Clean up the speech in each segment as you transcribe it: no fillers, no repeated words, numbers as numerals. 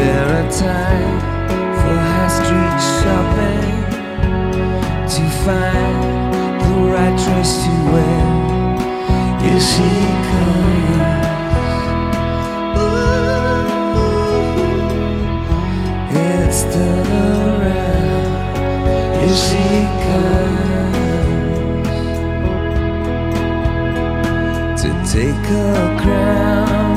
there a time for high street shopping to find the right dress to wear? Here she comes. Ooh, it's still around. Here she comes to take her crown.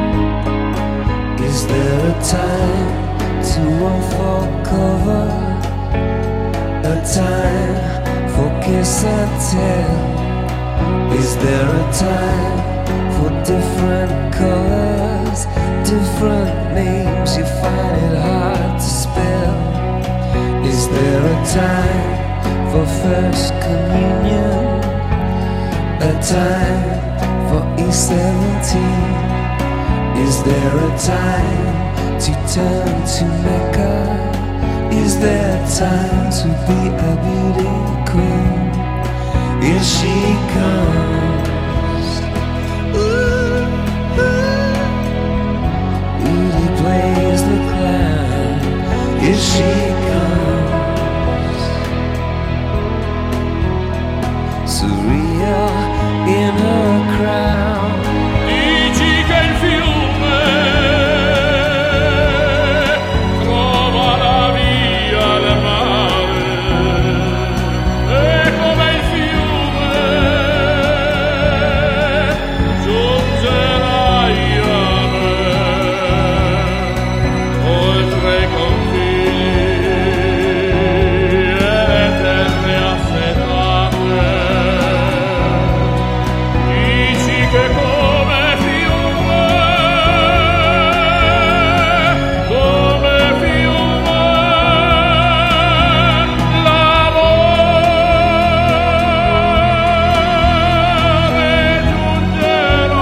Is there a time to unfold cover? A time for kiss and tell? Is there a time for different colors, different names you find it hard to spell? Is there a time for first communion? A time for E17? Is there a time to turn to Mecca? Is there time to be a beauty queen? Here she comes. Ooh, Beauty plays the clown. Here she comes. Surreal in her crown. Dici che il fiume trova la via al mare, e come il fiume giungerai a me, oltre i confini e le terre affettate. Dici che come fiume l'amore giungerà,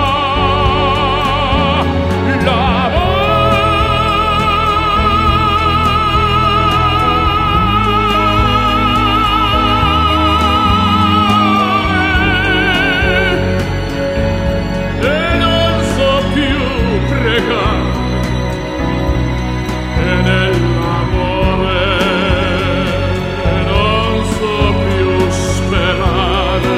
e non so più pregare, e nell'amore non so più sperare,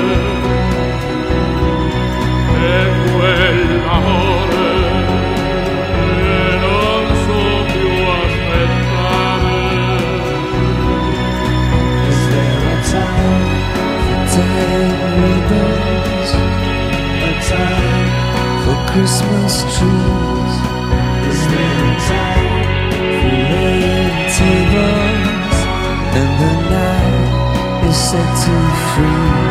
e quell'amore non so più aspettare. Is there a time for tying ribbons? A time for Christmas trees? Is there a time for laying tables? And the night is set to freeze.